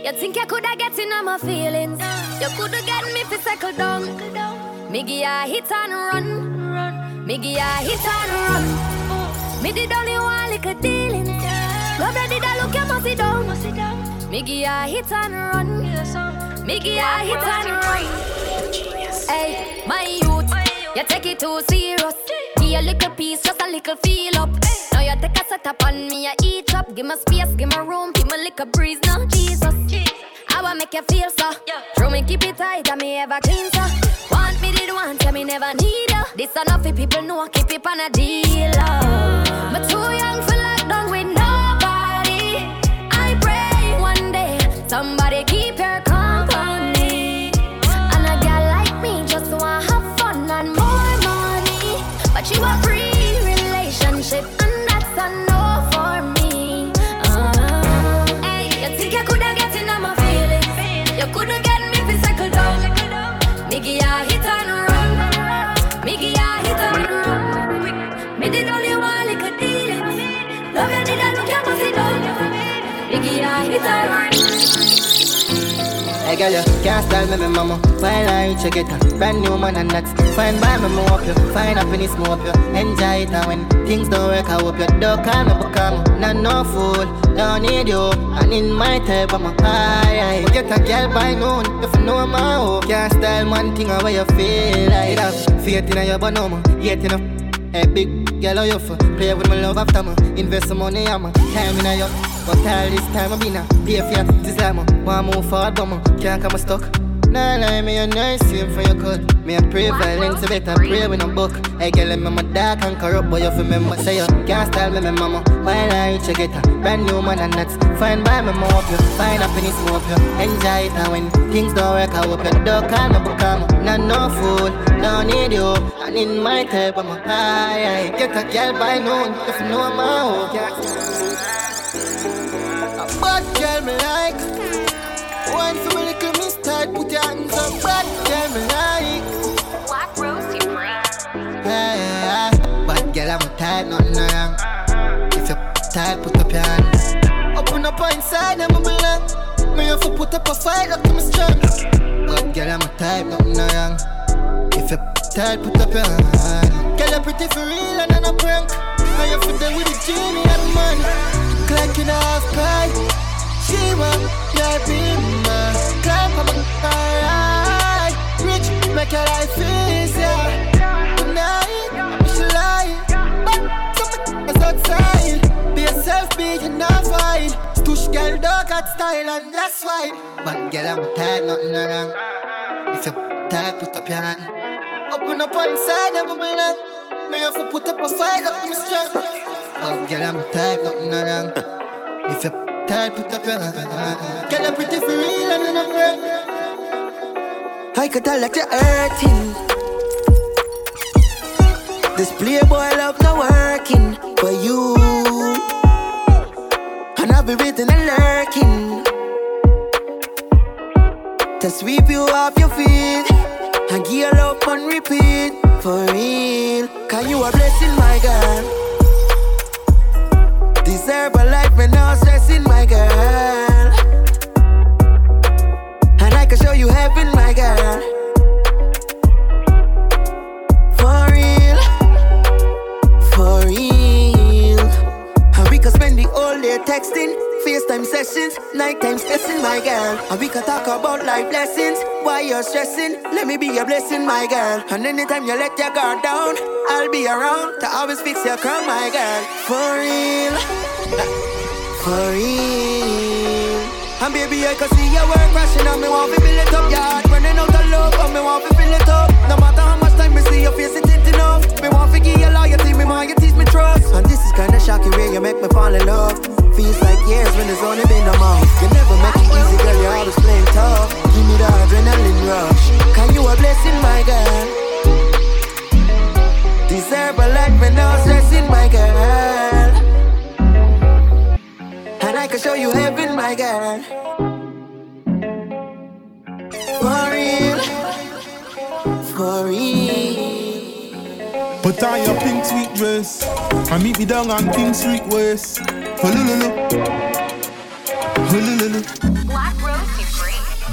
You think you coulda get in on my feelings? You coulda get me fi settle down. Me give ya hit and run. Me give ya hit and run. Me did only one little dealing. Love that did I look you must sit down. Me give ya hit and run. Me give ya hit and run. Hey, my youth, you take it too serious. Give a little piece, just a little feel up. Now you take a set up on me, you eat up. Give me space, give me room, give me little breeze now, Jesus. I wanna make you feel so. Throw me keep it tight, and me ever clean so. Want me did want, tell me never need ya. This enough for people know, keep it on a deal. Me too young for lockdown with nobody. I pray one day somebody keep your company. And a girl like me just wanna have fun and more money, but you a free relationship and that's a no for me. Hey, you think you coulda get in on my feelings? You coulda get me fi circle down. Me give ya hit and run. Me give ya hit and run. Me did only one little deal. Love you did I look you must sit down. Me give ya hit and run. Hey girl, you can't style me, my mama. Fine line, check it out. Brand new man and that's fine by me, move up you. Find happiness, move up you. Enjoy it and when things don't work, I hope you don't call me, but come. Not no fool, don't need you. And in my type, I'm a high. Get a girl by noon, if you know my hope. Can't style one thing away you feel like that. Faith in your banana, yet enough. Hey big girl, how you for? Play with my love after me. Invest some money, I'm a time in your. But all this time I've been a pay for your desire. Wanna move forward, but can't come stuck. Nah, lie me a nice same for your cut. Me a pray violence, so better pray when I'm book. I get let me my dark and corrupt, but you remember say you can't style me, my mama. While I check it out, brand new man and that's fine by me, more up you. Find happiness, more up you. Enjoy it and when things don't work, I hope you don't call me, but come. Not no fool, don't need you. And in my type, I'm a high. Get a girl by noon, if you know my hope. Bad girl me like. One for me little mistake, put your hands up. Bad girl me like. Black Rose, you bring. Yeah, bad girl I'm a type, nothing wrong. If you're tight, put up your hand. Open up inside, I'm a belong. Me have to put up a fight, up to me strong. Bad girl I'm a type, nothing wrong. If you're tight, put up your hand. Girl you're pretty for real and I'm a prank. Now you're for there with the genie and money. Clock in a half pie. She want your bimmer. Climb up alright. Rich, make your life easier. Tonight, I'm just lying. But something is outside. Be yourself, be you not fine. Stush girl, dog got style and that's why. But girl, I'm tired, nothing wrong. If you're tired, put up your hand. Open up inside, I'm a belong. Me have to put up a fight, up to me strong. But girl, I'm tired, nothing wrong. If you're tired, put up your hand. Girl, I'm pretty for real and I'm real. I could tell that you're hurting. This playboy love not working for you. And I'll be waiting and lurking to sweep you off your feet and give your love on repeat. For real, can you a blessing, my girl? Deserve a life with no stressing, my girl. And I can show you heaven, my girl. For real, for real. And we can spend the whole day texting, FaceTime sessions, nighttime stressing, my girl. And we can talk about life blessings. Why you're stressing? Let me be your blessing, my girl. And anytime you let your guard down, I'll be around to always fix your crown, my girl. For real, for real. And baby, I can see your work crashing and me want to fill it up. Your heart running out of love and me want to fill it up. No matter how much time me see your face, it ain't enough. Me want to give you loyalty, me want you teach me trust. And this is kinda shocking way you make me fall in love. Feels like years when there's only been a month. You never make it easy, girl, you're always playing tough. Give me the adrenaline rush. Can you a blessing, my girl? Deserve a life with no stressing, my girl. And I can show you heaven, my girl. For real, for real. Put on your pink sweet dress and meet me down on King Street West. Hulululu, hulululu. Black Rose.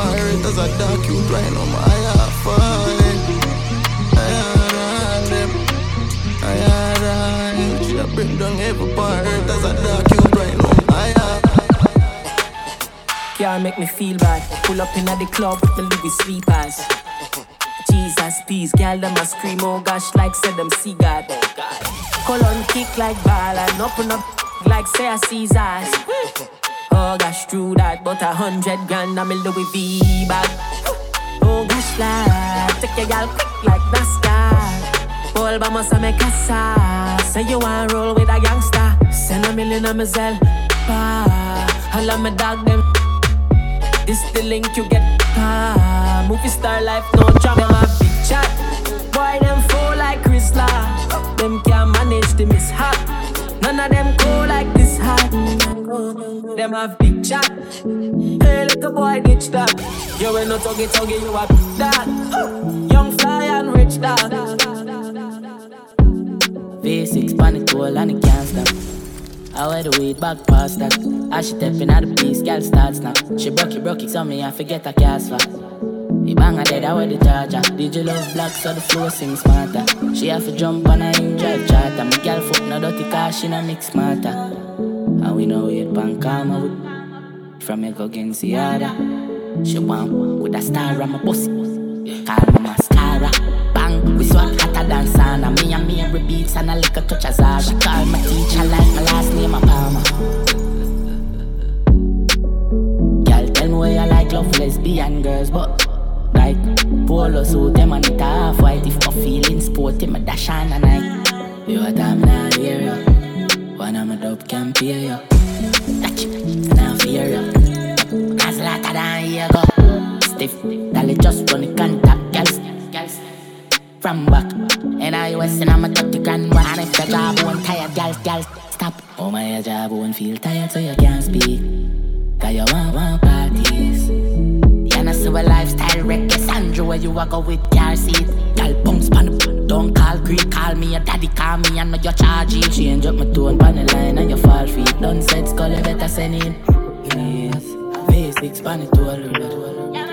upon earth as a dark youth right now. My heart fine. I run. She a bring down every upon earth as a dark youth right now. My heart. Can't make me feel bad. Pull up in at the club with the Louis sleepers. Jesus, peace, girl, them a scream, oh gosh, like said them see God. Colon kick like ball and open up like say a Caesars. Oh gosh, true that, but 100 grand I'm a Louis V bag. Oh gosh, lad, take your girl quick like NASCAR. All by must make a sass. Say you want roll with a youngster. Send $1 million on my Zelle. I love my dog them. This the link you get. Movie star life, no job. Them a big chat. Boy, them fall like Chrysler. Them can't manage the mishap. None of them go like this hot. Them have big chat. Hey, little boy, ditch that. You ain't no tuggy, you a big dog. Young fly and rich dog. V6 panic toll and it can't stop. I wear the weight back past that. As she stepping out the piece, girl starts now. She broke it, so me I forget her cast for. The banger dead, I wear the charger. Did you love black, so the flow sing smarter. She have to jump on her in drive charter. My girl foot no dirty car, she no mix smarter. And we know it pan karma with from me go against the other. She want with a star on my pussy. Call me mascara. Bang, we swap hotter than sauna. Me and me every beats and a little touch of Zara. She call my teacher like my last name a Palmer. Girl, tell me where you like love lesbian girls, but like polo suit them and it half white. If I'm feeling sporty, me dash on a night. You what I'm not hear you. One of my dope can pay you. Touch it, now fear you. Cause a lot of than here go. Stiff, dolly just run the contact, girls. From back, and I was in I'm a 30 grand one. And if your job won't tired, girls, stop. Oh my job won't feel tired so you can't speak. Cause you want parties. You know see a lifestyle wreck, yes, Andrew, where you walk out with car seat. Girl, bounce pan the don't call Greek, call me your daddy, call me, I know you're charging. Change up my tone, pan the line and you fall feet. Done said, skull, you better send in. Yes, V6 pan it to a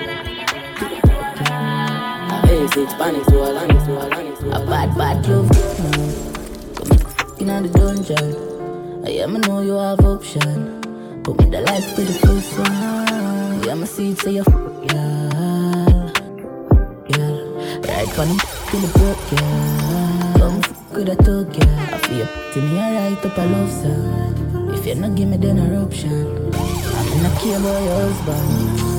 V6 pan it to a bad love. Come in the dungeon. I am know you have option. Put me the life with the first one. Yeah, my seed say you girl. Right from the in the brook, girl. Come with a talk, girl. I feel to me I write up a love song. If you not give me then an option, I'm not care about your husband.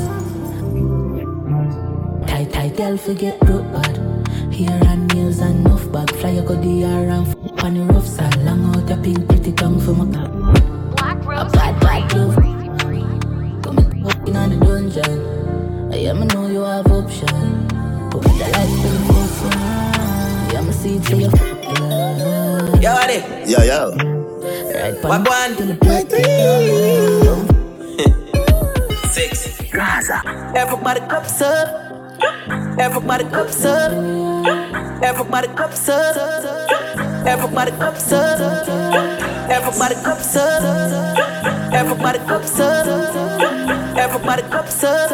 Tight, girl, forget broke bad. Hair and nails and enough bag. Fly you go the air and f*** on the rough side. Long out your pink pretty tongue for my car. A bad love. Come in walking on the dungeon. I am know you have option. Put me the light for the first one. I am a seed for your f***. Yo, Adi. Yo. Right what one? To the break. 6 Gaza. Everybody cups up. Everybody cups up. Everybody cups up. Everybody cups up. Everybody cups up. Everybody cups up. Everybody cups up.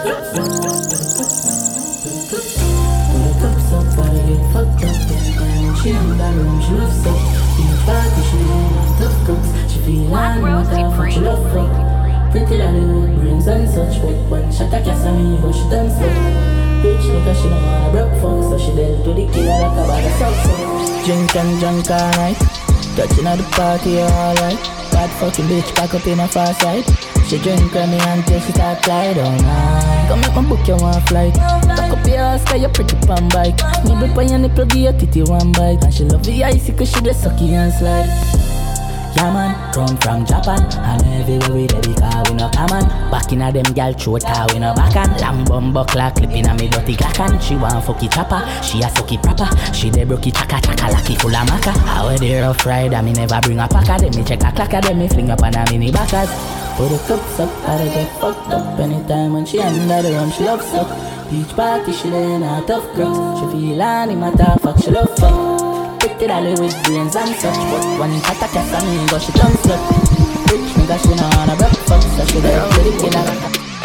When the cups up, I get fucked up. When she in that room, she loves up. In the party, she in tough cooks. She feel on what I fuck, she love fuck. Pretty Hollywood brings and such. But when shot a kiss on me, but she done so. Bitch, because she don't wanna broke phone, so she dealt to the killer like a bag of sauce. Drink and drunk all night. Touching at the party, alright. Bad fucking bitch, back up in a far side. She drink on me until she start glide all night. Come make my book, you want flight. Tuck up your ass, cause you're pretty pan bike. Nibble on your nipple, give your titty one bite. And she love the icy, cause she the sucky and slide. Yeah man, come from Japan. And everywhere we ready, cause we no common. Back in a them gal throat, we no backan. Long bum buckler, clipping a me dirty glackan. She want fucky chopper, she a sucky proper. She de brokey chaka lucky full of maca. I wear the rough rider, me never bring a packer. Then me check a clacker, then me fling up on a mini backers. Put the cups up, I get fucked up. Anytime when she under the rum, she love suck. Each party she lay in a tough crux. She feel on him a tough fuck, she love fuck. Pretty dolly with brains and such. But one cat a kiss on me, but she done slut. Bitch nigga she know wanna broke fuck, so she there to the killer.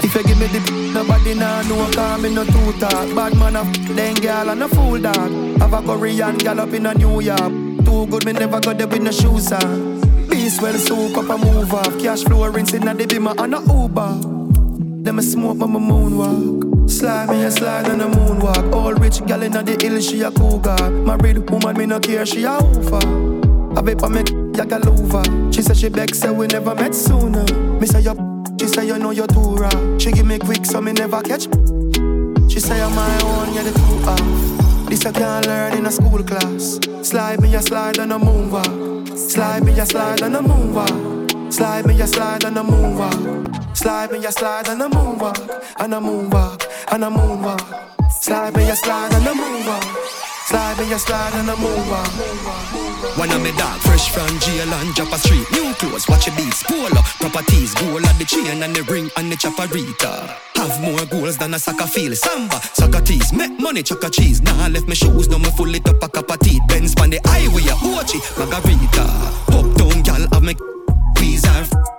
If you give me the nobody nah know, cause me no too talk. Bad man a then girl and a fool dog. Have a Korean gal up in a New York. Too good, me never got there with no shoes on. Beast well soak up and move off. Cash flow rinsing and the beamer on a Uber. Them a smoke but my moonwalk. Slide me a slide on the moonwalk. All rich gal in the hill, she a cougar. Married woman, me no care, she a hoover. I bet I make Yagalova. She said she begs, say we never met sooner. Me say you, she say you know you're too raw. She give me quick so me never catch. She say I'm my own, you're the two off. This I can't learn in a school class. Slide me a slide on the moonwalk. Slide me a slide on the moonwalk. Slide me a slide on the moonwalk. Slide me a slide on the moonwalk. And a moonwalk, and a moonwalk. Slide me a slide on the moonwalk. Slide me a slide on the moonwalk. One of me dog, fresh from jail and drop a street. New clothes, watch your beats, polo, properties, gold at the chain and the ring and the chaparita. Have more goals than a soccer field. Samba, soccer tees, make money, chocolate cheese. Nah, left me shoes, now me full it up a cup of tea. Benz pan the highway, Ochi, Margarita. Uptown gal, have me visa.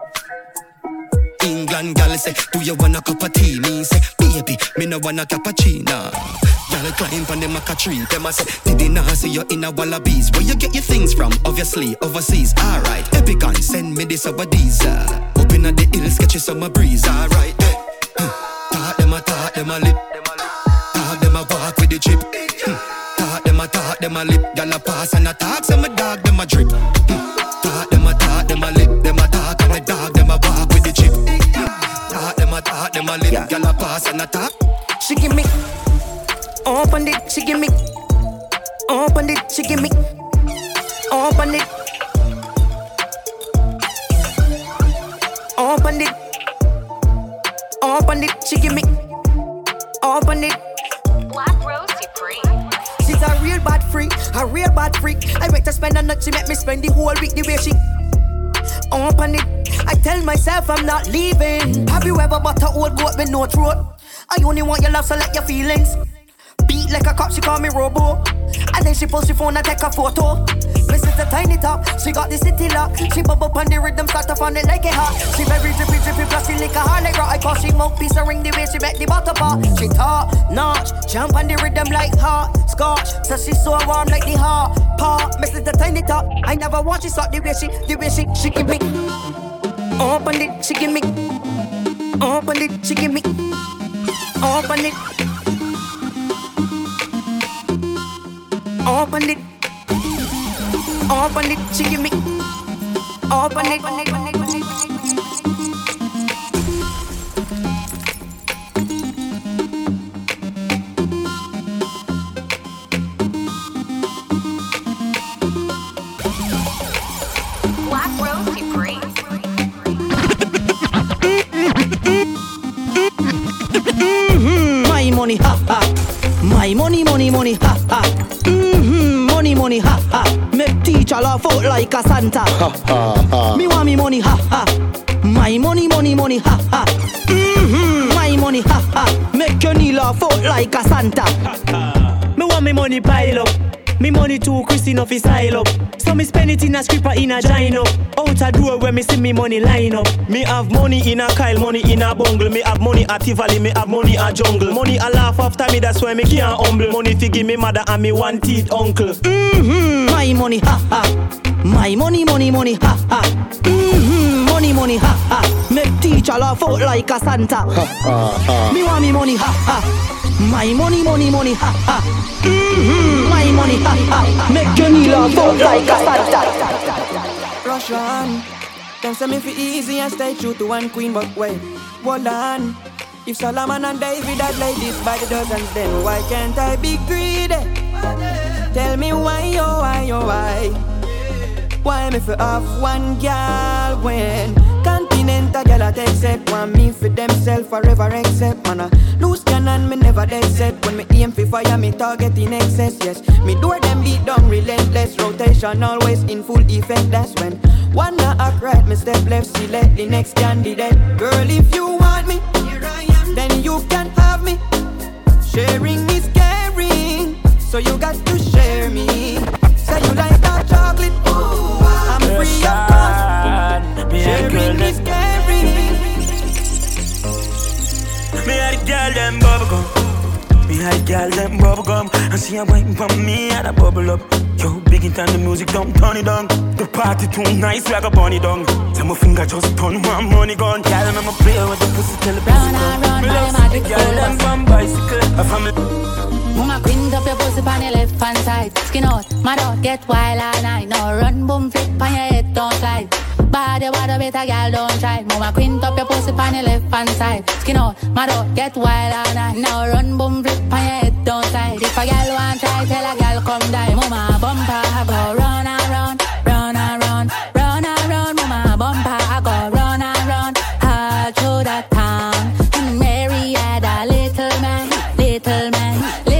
England gal say, do you want a cup of tea? Me say, baby, me no want a cappuccino. Y'all climb on the maca tree. Them a say, did not see you in a wallabies. Where you get your things from? Obviously, overseas. Alright, Epicon, send me this over these. Up in the hills, catch you summer breeze. Alright, talk them a lip. Talk them a walk with the chip. Talk them a lip. Y'all a pass and a talk, so my dog them a drip. Talk them a lip. Them a talk and my dog them a walk with the chip. Talk them a lip. Y'all a pass and a talk. She give me open it, she give me open it, she give me open it, open it, open it, she give me open it. Black Rose Supreme. She's a real bad freak, a real bad freak. I make her spend a night, she make me spend the whole week the way she open it. I tell myself I'm not leaving. Have you ever bought a old goat with no throat? I only want your love, so let your feelings. Beat like a cop, she call me Robo. And then she post her phone and take a photo. Mrs. the tiny top, she got the city lock. She bubble on the rhythm, start to find it like it hot. She very drippy, plus she lick a hard like rock. I call she mouthpiece, a ring the way she make the butter pop. She top notch, jump on the rhythm like hot scotch. So she so warm like the hot pot. Mrs. the tiny top, I never want she suck the way she give me. Open it, she give me. Open it, she give me. Open it. Open it. Open it, she give me. Open it. Black Rose Supreme. My money, ha ha. My money, ha ha. Money, ha ha. Make teacher laugh out like a Santa. Ha ha ha. Me want me money, ha ha. My money, ha ha. My money, ha ha. Make your knee laugh out like a Santa. Me want me money pile up. Me money too Christy enough is style up. So me spend it in a scripper in a gino. Out a door where me see me money line up. Me have money in a Kyle, money in a bungle. Me have money at Tivoli, me have money at jungle. Money a laugh after me, that's why me can't humble. Money fi give me mother and me one teeth uncle. My money, ha ha. My money, ha ha. Money, ha ha. Make teacher laugh out like a Santa. Ha ha ha. Me want me money, ha ha. My money, ha ha. My money, ha ha. Make your knee laugh out like a Santa. Rush on. Them say me fi easy and stay true to one queen, but wait, hold on. If Solomon and David had laid this by the dozens, then why can't I be greedy? Tell me why, oh why, oh why? Why me fi have one girl when Continental girl I take set want me for themself forever except man a loose cannon me never dead set. When me aim fi fire me target in excess. Yes, me door them beat down relentless. Rotation always in full effect. That's when one not act right me step left select the next candidate. Girl if you want me, here I am. Then you can have me. Sharing is caring, so you got to share me. Say you like that chocolate, ooh, I'm free of cost. Sharing is caring. girl them bubblegum. Me high girl them bubblegum. And she a wine for me and a bubble up. Yo, big in time the music don't turn it down. The party too nice, we a go burn it down. So my finger just turn one money gun. Girl, I'ma play with the pussy till the pussy come. Me love see the girl them from bicycle. A family. Mama quint up your pussy on your left hand side. Skin out, mad out, get wild all night. Now run, boom, flip on your head, don't slide. Body, water, better girl, don't try. Mama quint up your pussy on your left hand side. Skin out, mad out, get wild all night. Now run, boom, flip on your head, don't slide. If a girl want try, tell a girl come die. Mama bumper, I go run and run, run and run, run and run. Mama bumper, I go run and run, all through the town. And Mary had a little man, little man.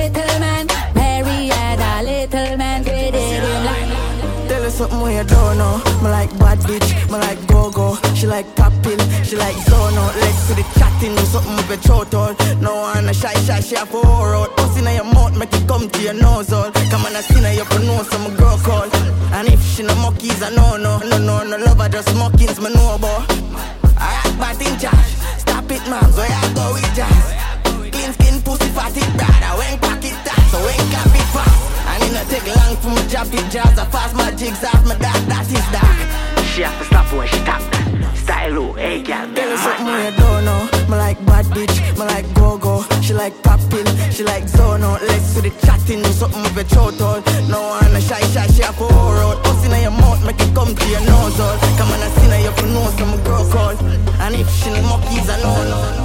Something where you don't know. Me like bad bitch, me like go-go. She like pop pill, she like zone out. Let's see the chatting, do something with your throat all. No one a shy, she have a whore out. Puss in your mouth, make it come to your nose all. Come on, I see now you pronounce some girl call. And if she no monkeys, I no love her, just mockings, me know about. I act bad in charge, stop it man, so I go with jazz. Clean skin, pussy, fatty, brother, when pocket tight, so when cap it fast. And it not take long for me drop it jazz. I fast my jigs off my dark, that is dark. She have to stop when she tap that. Style low, hey girl, tell her something you don't know. Me like bad bitch, me like go-go. She like pop pill, she like zone out. Let's see the chatting, do something with your throat all. No one a shy, she have a whore out. Puss in your mouth, make it come to your nose all. Come on, I see now you can know some girl call. And if she no monkeys, I know.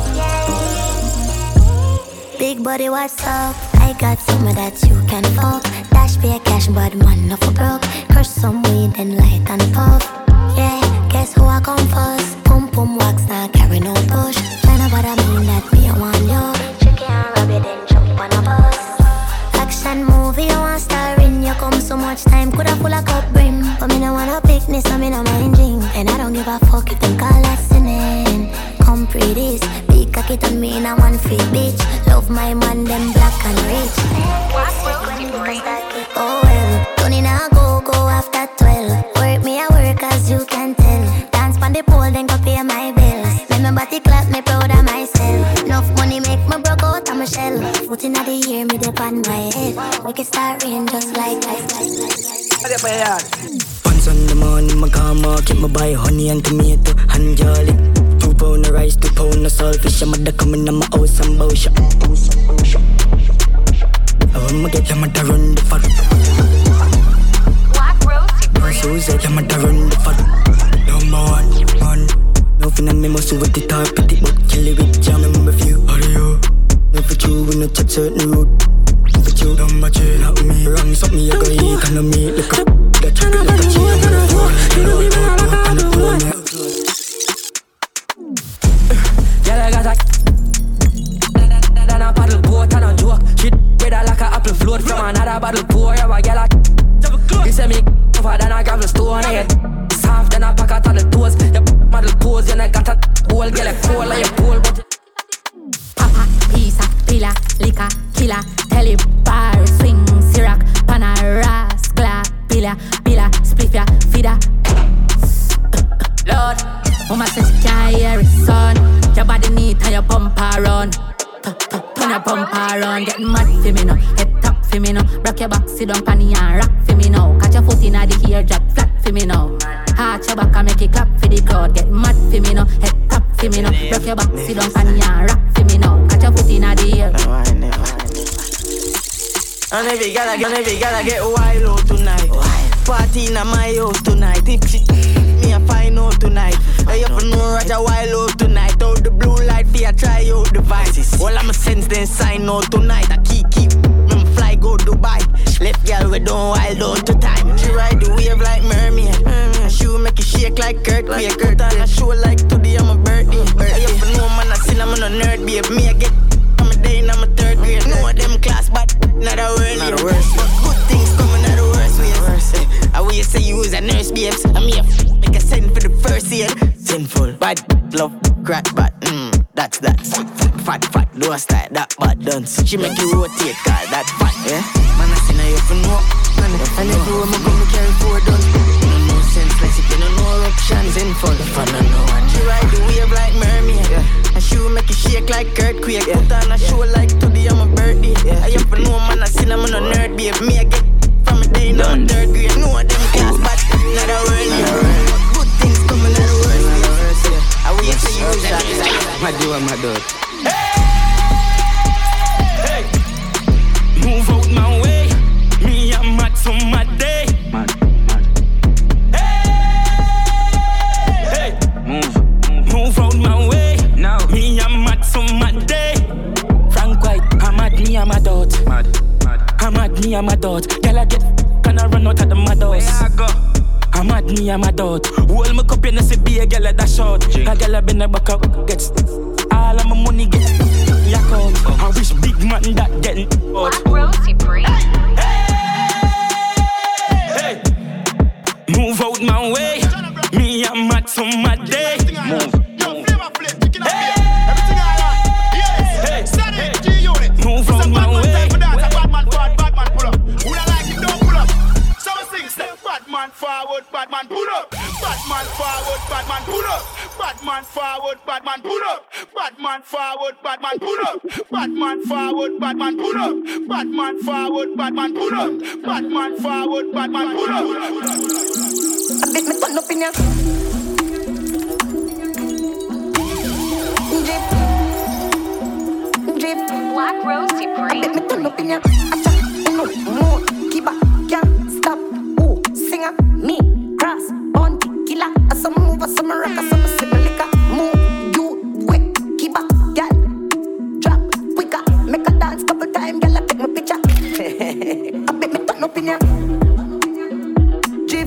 Big body, what's up? I got some of that you can fuck. Dash pay cash, but man, no for broke. Crush some weed and light and puff. Yeah, guess who I come first? Pum pum wax, now carry no push. Find out what I mean, that me I want you. Chicken and rabbit, then jump on a bus. Action movie, you want star in. You come so much time, coulda full of cup brim. But me no wanna picnic, so me no mind drink. And I don't give a fuck if them call us sinning. Come pretty, big cocky on me in a one free bitch. Love my man, them black and rich. Oh well, Tony now go after 12. Work me a work as you can tell. Dance on the pole, then go pay my bills. Make my body clap, me proud of myself. Enough money make me broke out of my shell. Foot in the year, me dip on my head. We can start rain just like Once on the morning, my car market, my buy honey and tomato and garlic. 2 pound of rice, 2 pound of saltfish. I'm at the coming on my house and bow shop. I'ma get them at the run the fuck. So I'm at the run the fuck. No more one. No finna me muscle with the tar pity, but kill it with jam and review. Audio. No for you, we no touch certain road. For you, don't match it, not me. Wrong, something you go eat, and no meat. Look up, that you like a cheat. Yeah, I got that. Then a paddle boat and a joke. Shit, better like a apple float from another bottle pour. Yeah, I get like. You say me tougher than a gravel stone. I get soft than a packet of the toes. You model pose, you know got a hole. Get like cool like your pole, but Papa, pizza, pila, liquor, killer. Tell him bar, swing, syrup, pana, rascal, pila, spliff, feeder. Lord, mama says she can't hear it, son. Your body neat and your bumper run. Turn your bumper run. Get mad for me now, head top for me now. Rock your back, sit down panny and rock for me now. Catch your foot in the ear, drop flat for me now. Arch your back and make it clap for the crowd. Get mad for me now, head top for me now. Rock your back, sit down panny and rock for me now. Catch your foot in the ear. And every gotta get wild out tonight. Party in my house tonight. If she me a find out tonight. I have to know Roger wild out tonight. Out the blue light, fear try out devices. All I'm a sense then sign out tonight. I keep me fly go Dubai. Left girl we don't wild out to time. She ride the wave like mermaid. She make it shake like Kurt. Me a Kurt and a show like today I'm a birthday. I have to know man I sin I'm a nerd babe. Me I get I'm a day and I'm a third grade. No of them class but not a world. Not the worst. But good things coming out the worst ways. I will you say you was a nurse babes. I'm here make a send for the first year. Sinful, bad, love, crack, bad. That's that. Fat, do a style, that bad dance. She make you rotate, cause that fat, yeah. Man, I see now you for know. And everywhere me go, me carry 4 guns. No sense, like she no eruptions. Sinful, if I don't know. And she ride the wave like mermaid. And she will make you shake like Kurt. quick. Put on a show like today on my birthday. I have to know man, I seen I'm on a nerd, babe. Me I get from a day now third grade. No of them class, but not a world. Good things coming out of the world. I wait for you, Jack. My dude, my dude. Hey, move out my way. Me I'm mad some mad day. Mad. Hey, move out my way. Now me I'm mad some mad day. Frank White, I'm mad, me I'm a dot. Mad. I'm mad, me I'm a dot. Girl I get can I run out of the mad house. Where I go? I'm mad, me I'm a dot. Hold my cup in the be a girl at that short. A girl I been a back up gets all of my money get yak out. I wish big man that getting out. Rosie Bree. Hey, move out my way. Me I'm mad some mad day. Move. Move on my way. Batman forward, Batman pull up. Batman forward, Batman pull up. Batman forward, Batman pull up. Batman forward, Batman pull up. Batman forward, Batman pull up. Batman forward, Batman pull up. Batman forward, Batman pull up. I bet me turn up in ya. Drip. Black Rosie Bree. I bet me turn up in ya. Acha, no more. Keep up, can't stop. Ooh, singer, me, cross, on the killer. Some move, some rock, some similar. Move, you, quick, keep up, girl. Drop, quicker, make a dance couple times, girl. I take my picture. I bet me turn up in ya. Drip.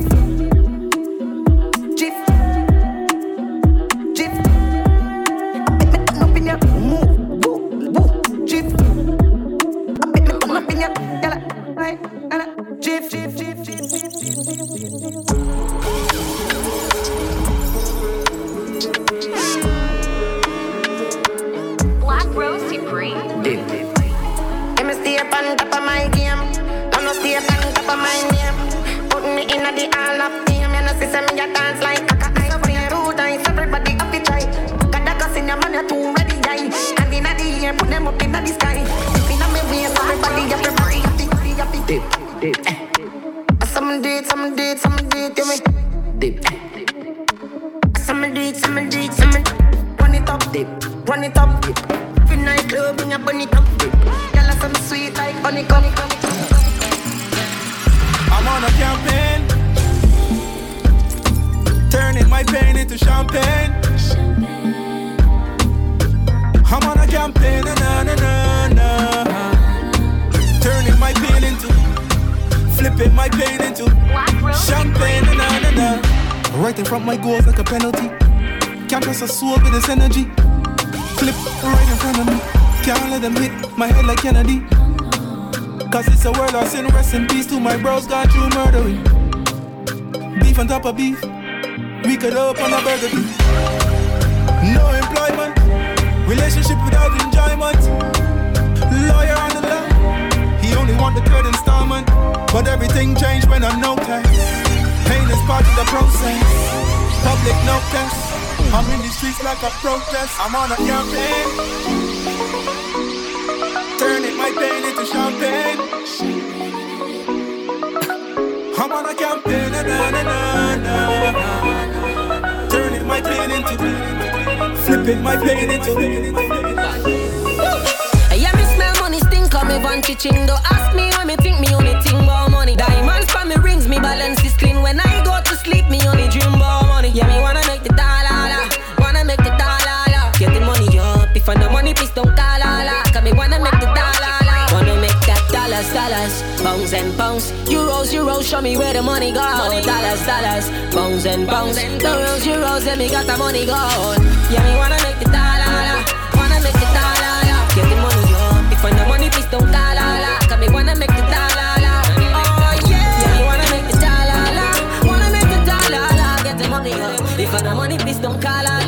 I bet me turn up in ya. Move, woo, drip. I bet me turn up in ya, girl. Right, drip. Black Rosie Bree. Let me stay up on top of my game. I'm not stay up on top of my name. Put me in the hall of fame. You know, see me a dance like a ice. So play 2 times, everybody up to try. Got the gas in your man, you're too ready, guy. And in the air, put them up in the sky. If in my way, everybody happy. Dip. Some do it, you me. Dip. Some do it. Run it up, dip. In night club, bring a bunny top, dip. Y'all are some sweet like honeycomb. I'm on a campaign, turning my pain into champagne. I'm on a campaign, na. Turning my pain into, flipping my pain into champagne, na. Writing from my goals like a penalty. Can't trust a soul with this energy. Clip right in front of me. Can't let them hit my head like Kennedy. Cause it's a world of sin. Rest in peace to my bros gone through murdering. Beef on top of beef. We could open a burger king. No employment. Relationship without enjoyment. Lawyer on the law. He only want the third installment. But everything changed when I'm no tax. Pain is part of the process. Public no test. I'm in the streets like a protest. I'm on a campaign, turning my pain into champagne. I'm on a campaign, na. Turning my pain into, flipping my pain into. Yeah, me smell money stink on me van kitchen. Don't ask me when me think me only think about money. Diamonds for me rings, me balance is clean. When I go to sleep, me only dream about money. Yeah, me wanna make the dollar, wanna make the dollar. Get the money up, if I no money, please don't call la. Cause me wanna make the dollar, wanna make that dollars, pounds and pounds, euros, show me where the money go. Dollars, pounds and pounds, euros, let me got the money go. Yeah, me wanna make the dollar, wanna make the dollar. Get the money up, if I no money, please don't call la. Cause me wanna make the dollar. Oh yeah, me wanna make the dollar, wanna make the dollar. Get the money up, if I no money, please don't call la.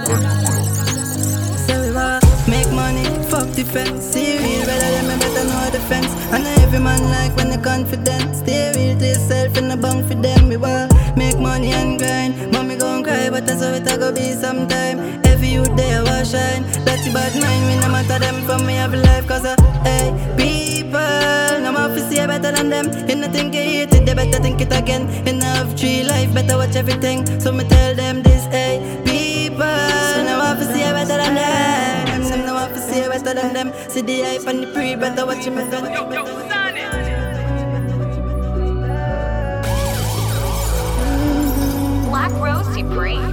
Say we want make money, fuck defense. See real better than me, better know defense. And every man like when they confident. Stay real to yourself in the bank for them. We want make money and grind. Mommy gon' cry, but that's how it a go be sometime. Every youth day I star shine. Dirty bad mind, we no matter them from me have life. Cause hey, people, no more to see better than them. You no think you hate it, they better think it again. You no have 3 life, better watch everything. So me tell them this, hey, people, no more to see better than them. Them no more to see better than them. See the hype and the pre, better watch him again. Black Rose Supreme.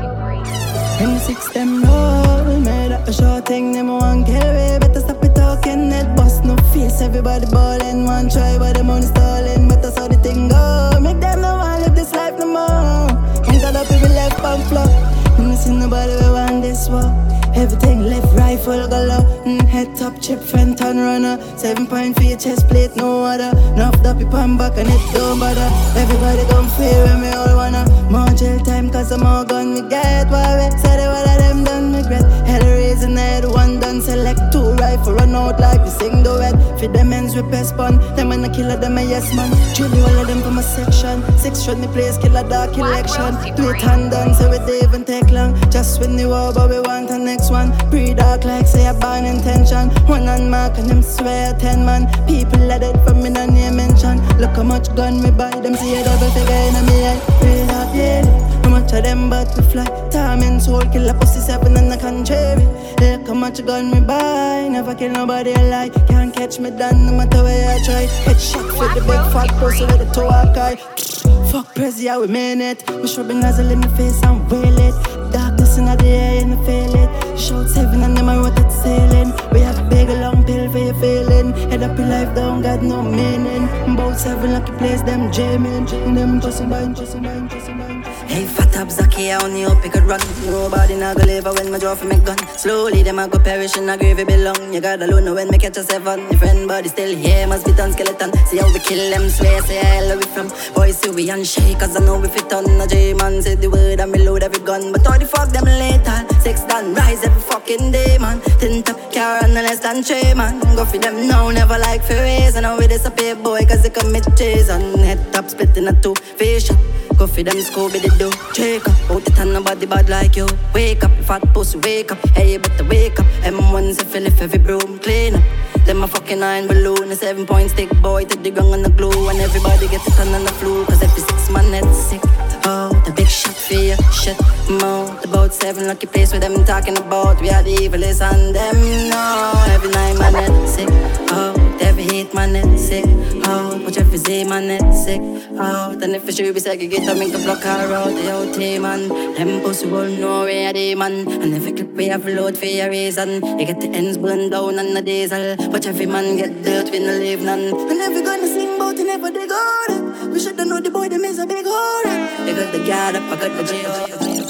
In the 6 them roll, made up a short thing, them one kill we. Better stop it talking, net bust no face. Everybody ballin', one try, but the money stalling. But that's how the thing go. Make them no one live this life no more. Ain't got up people left and flop. You see nobody we want this war. Everything left, rifle galore. Head top, chip, front and runner. 7 point for your chest plate, no other. Nuffed up your pan back and it don't bother. Everybody come fear when we all wanna. More jail time cause I'm all gun we get. Why we say they all of them done regret. Hell raising head, one done select. 2 rifle run out like we sing the wet. Feed them ends with best pun. Them and a killer, them a yes man. Truly all of them from a section. 6 shot me place, killer dark election. 2 it hand done so we don't even take long. Just win the war but we want the next one. Pre-dark like say a bad intention. One on mark and them swear 10 man. People let it from me no name mention. Look how much gun me buy. Them see a double figure in a me head. Pre-dark daily. How much of them but we fly. Time and soul kill a pussy 7 and a contrary. Look how much gun me buy. Never kill nobody alive. Can't catch me down no matter where I try. Headshot for the big fat pussy with the toe eye. Fuck Prezi, how we mean it. We shrub a nozzle in the face and wail it. Darkness in the air and I feel it. Shout 7 and them are rotate sailing. We have a big long pill for your feeling. Head up your life down, got no meaning. About 7 lucky place, them jamming. Them just mine, just mine, just mine. Hey, fat up Zaki, I only hope you could run. Nobody not go live when my draw for me gun. Slowly them a go perish in a grave you belong. You gotta know when me catch a 7. Your friend body still here, must be done skeleton. See how we kill them, swear, say hell we from. Boys see we unshake, cause I know we fit on. A J-man say the word and me load every gun. But all the fuck them later. 6 done, rise every fucking day, man. 10 top car and less than 3, man. Go for them now, never like for raise. And now we disappear, boy, cause they commit treason. Head top split in a 2 face shot. Go for them Scooby the do. Check up, out the tan nobody bad like you. Wake up, fat pussy, wake up. Hey, you better wake up. M1's a fill if every broom clean up. Them a fucking 9 balloon, a 7 point stick boy to the gun and the glue. And everybody get the tan and the flu. Cause every 6 man it's sick. Oh, the big shot for you, shit, mouth. About 7 lucky place with them talking about. We are the evilest and them, no. Every 9 man it's sick. Oh, every 8 man it's sick. Oh, but every Z man it's sick. Oh, then if you should be segregated, I make a block her out the OT man. Them pussy won't know where they man. And if you clip we have load for your reason. You get the ends burned down on the diesel. But every man get dirt, we no leave none. And never gonna sing about it, never they go there. We shoulda know the boy, them is a big whore. They got the guard up, I got the jail.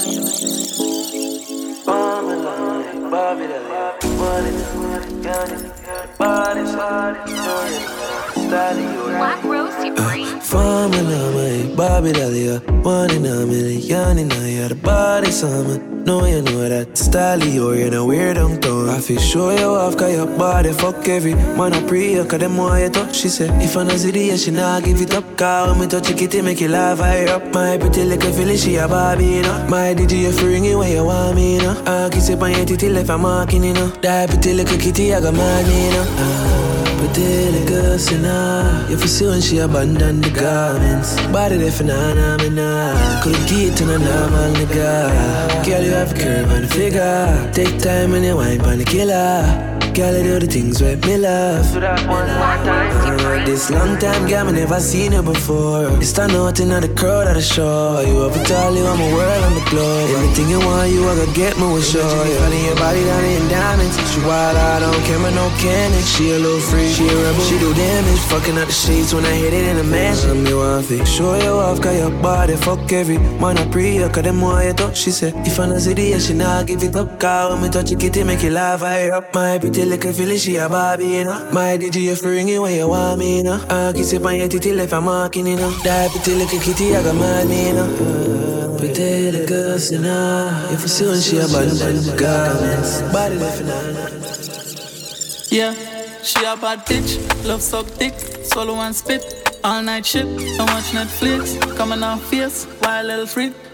Black Rose Supreme. Formula, my Bobby Dahlia. 1 in a million, and I had a body summer. No, you know that style you're in a weird tone. I feel show you off, cause your body fuck every man I pray you, cause them want you touch. She said, if I know see the she not give it up. Cause when me touch your kitty, make you laugh higher up. My pretty little filly, she a Barbie, you know. My DJ, you free ringing where you want me, you know. I kiss it on your titty, left I'm marking, you know. That pretty little kitty, I got money, you know. Pretty little sinner. You feel see when she abandon the garments. Body there for nah, me nah. Couldn't get to no normal nigga. Girl, you have a curve and a figure. Take time when you wine pon the killer. Girl, you do the things with me love. This long time, girl, me never seen you before. You stand out in the crowd at the show. You up it all, you want my world on the globe. Everything you want, you I gotta get me with show. You feeling your body down in diamonds. She wild out on camera, no cannon. She a little free, she a rebel. She do damage, fucking up the sheets when I hit it in the mansion. Me want to show you off, cause your body fuck every man I pray you, cause them want you touch. She said, if I know see the she not give it up. Cause when me touch you, kitty make you laugh higher up. My pretty little filly, she a Barbie, you know. My DJ, you free ringing when you want me, you know. I kiss it on your titty, left I'm marking, you know. That pretty little kitty, I got mad, you know. Pretty little sinner. If you see when she abandoned the garments. Body left in her. Yeah, she a bad bitch, love suck dick, swallow and spit, all night shit, don't watch Netflix, coming off face, wild little freak.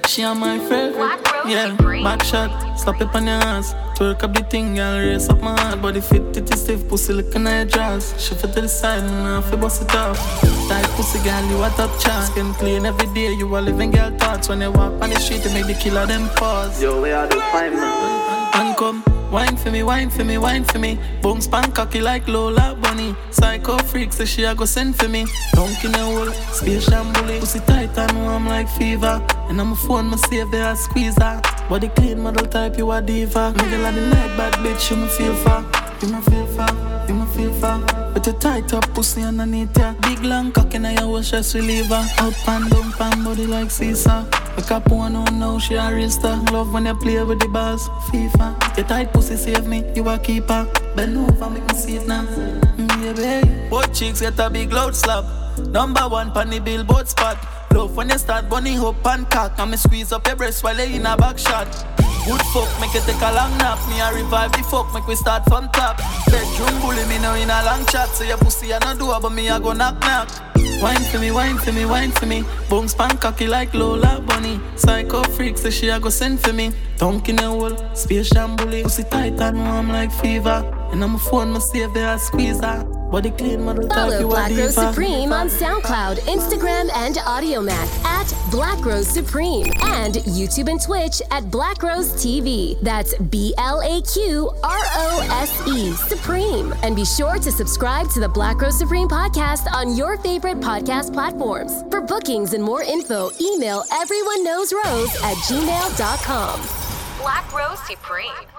She and my favorite. Yeah, back shot, slap it on your ass. Twerk up the thing, girl, raise up my heart. Body fit, titty stiff, pussy looking at your jaws. Shift it to the side, and I feel bust it off. Tight pussy, girl, you a top chance. Skin clean every day, you a living girl thoughts. When you walk on the street, you make the killer them pause. Yo, we are the fine man. And come, wine for me, wine for me, wine for me. Boom span cocky like Lola Bunny. Psycho freak, say she a go send for me. Dunk in the hole, space and bully. Pussy tight and warm like fever. And I'm a phone, my save there, I squeeze her. Body clean, model type, you a diva. Middle of the night, bad bitch, you me feel for. You me feel for, you me feel for. But you tight up, pussy underneath ya. Big long cock in your wash, stress reliever. Up and down, pan body like Caesar. Make up one on now, she a real star. Love when you play with the bars, FIFA. Your tight pussy save me, you a keeper. Bend over, make me see it now. Yeah, baby. Both chicks get a big loud slap. Number 1 pan the billboard spot. Love when you start bunny hope and cock. And me squeeze up your breast while you in a back shot. Good fuck, make you take a long nap. Me a revive the fuck, make we start from top. Bedroom bully me now in a long chat. So your pussy a no do but me a go knock knock. Wine for me, wine for me, wine for me. Boom span cocky like Lola Bunny. Psycho freak, say she a go send for me. Dunk in the hole, space and bully. Pussy tight and warm like fever. And I'm a phone, my save there, I squeeze her. Body clean, model type, you a diva. Follow Black Rose Supreme on SoundCloud, Instagram, and AudioMac at Black Rose Supreme. And YouTube and Twitch at Black Rose TV. That's BLAQROSE Supreme. And be sure to subscribe to the Black Rose Supreme podcast on your favorite podcast platforms. For bookings and more info, email everyoneknowsrose@gmail.com. Black Rose Supreme.